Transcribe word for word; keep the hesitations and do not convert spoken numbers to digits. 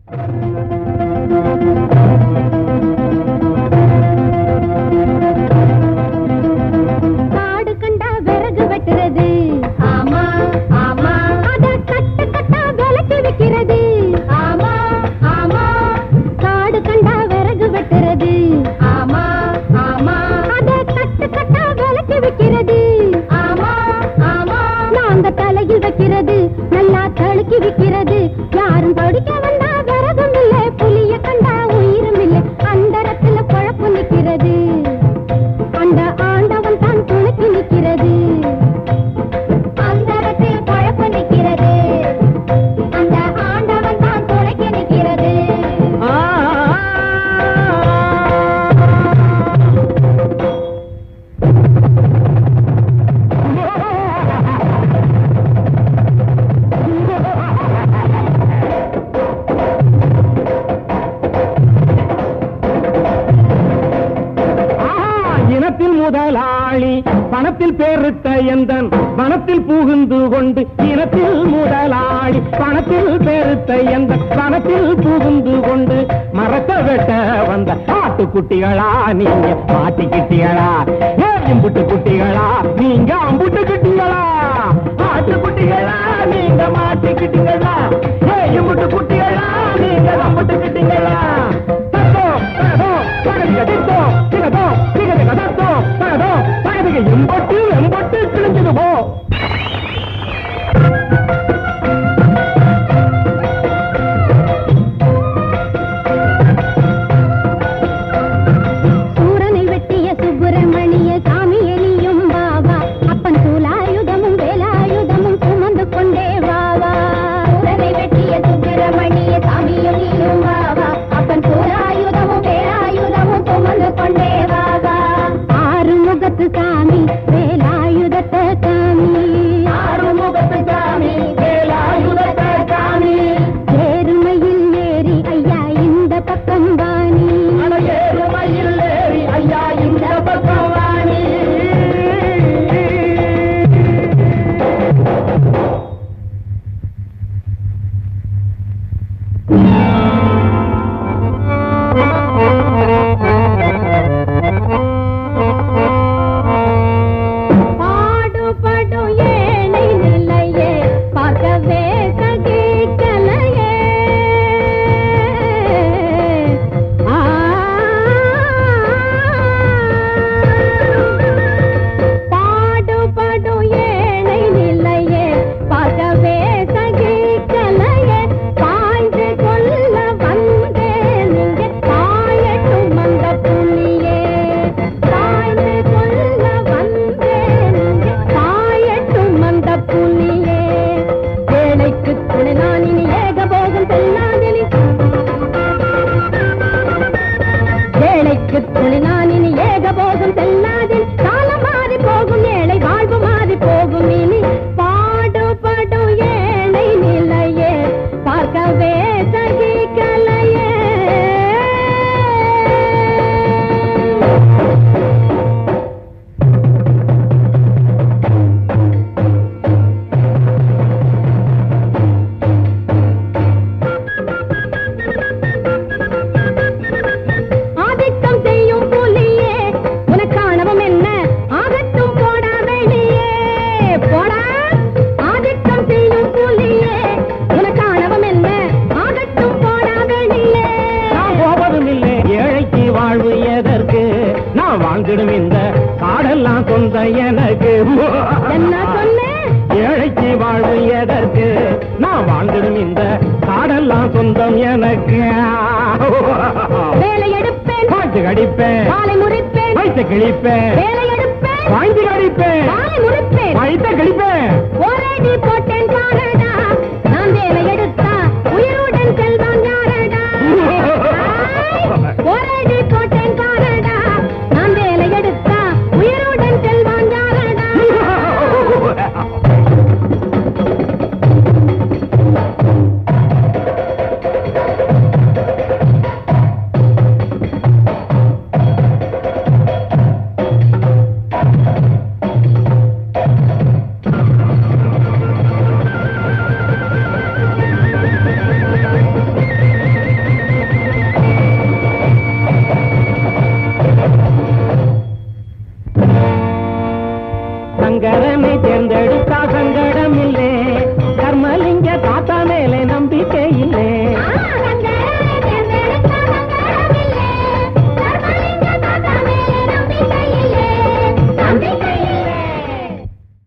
காடு கண்டா விறகு வெட்டுறது, ஆமா ஆமா. அத கட்டு கட்டா விலக்கி வைக்கிறது, ஆமா ஆமா. காடு கண்டா விறகு வெட்டுறது, ஆமா ஆமா. அத கட்டு கட்டா விலக்கி வைக்கிறது, ஆமா ஆமா. நாங்க தலையில் வைக்கிறது, நல்லா தழுக்கி விக்கிறது. யாரும் படிக்க வந்தா விறகும் இல்லை, புலிய கண்டா உயிரும் இல்லை. அந்தரத்துல குழப்பு நிக்கிறது, அந்த ஆண்டவன் தான் துணைக்கு நிக்கிறது. அந்தரத்தில் குழப்பு நிக்கிறது, அந்த ஆண்டவன் தான் துணைக்கு நிக்கிறது. முதலாளி பணத்தில் பேருத்த எந்தன் பணத்தில் புகுந்து கொண்டு, இனத்தில் முதலாளி பணத்தில் பேருத்த எந்தன் பணத்தில் புகுந்து கொண்டு, மரத்த வெட்ட வந்த ஆட்டுக்குட்டிகளா நீங்க மாட்டிக்கிட்டிகளா? எம்புட்டு குட்டிகளா நீங்க அம்புட்டு குட்டிகளா? ஆட்டுக்குட்டிகளா நீங்க மாட்டிக்கிட்டீங்களா? எம்புட்டு குட்டிகளா நீங்க அம்புட்டு கிட்டீங்களா? எம்பட்டு எம்பட்டு கிழிஞ்சது போ. சூரனை வெட்டிய சுப்பிரமணிய சாமி எலியும் வாவா, அப்பன் சூலாயுதமும் வேலாயுதமும் சுமந்து கொண்டே வாவா. சூரனை வெட்டிய சுப்பிரமணிய சாமி எலியும் வாவா, அப்பன் சூலாயுதமும் வேலாயுதமும் சுமந்து கொண்டே வாவா. ஆறு முகத்து சாமி வேலாயுதத்தை சாமி, ஆறு முகத்து சாமி வேலாயுதத்தை சாமி. ஏறுமையில் ஏறி ஐயா இந்த பக்கம் வாணி, ஏறுமையில் ஏறி ஐயா இந்த பக்கம் வாணி. பாடுபடும் ஏழை நிலையே பார்க்கவே சகிக்கலையே. ஆ, பாடுபடும் ஏழை நிலையே பார்க்கவே சகிக்கலையே. பாய்ந்து கொள்ள வந்தேன் இங்கே பாயட்டும் அந்த புலியே, பாய்ந்து கொள்ள வந்தேன் இங்கே பாயட்டும் அந்த புலியே. ஏழைக்கு துணை நான் இனி ஏகபோகம் செல்லாதெளி, ஏழைக்கு துணை நான் இனி ஏகபோகம் செல்லாதெளி. காலம் மாறி போகும், ஏழை வாழ்வு மாறி போகும் இனி. பாடுபடும் ஏழை நிலையே பார்க்கவே சகிக்கலையே. ஆதிக்கம் செய்யும் புலியே உனக்கானவம் என்ன? ஆகட்டும் போடா வெளியே, போடா. ஆதிக்கம் செய்யும் புலியே உனக்கானவம் என்ன? ஆகட்டும் போடா வெளியே. நான் போவதும் இல்லை ஏழைக்கு வாழ்வு எதற்கு? நான் வாழ்ந்திடும் இந்த காடெல்லாம் சொந்த எனக்கு. என்ன சொன்னேன்? ஏழைக்கு வாழ்வு எதற்கு? நான் வாழ்ந்திடும் இந்த காடெல்லாம் சொந்தம் எனக்கு. வேலை எடுப்பேன், பாய்ச்சி கடிப்பேன், காலை முறிப்பேன், வைத்த கிழிப்பேன், வேலை எடுப்பேன், பாய்ச்சி கடிப்பேன், காலை முறிப்பேன், வைத்த கிழிப்பேன். ஒரே நீ போட்டே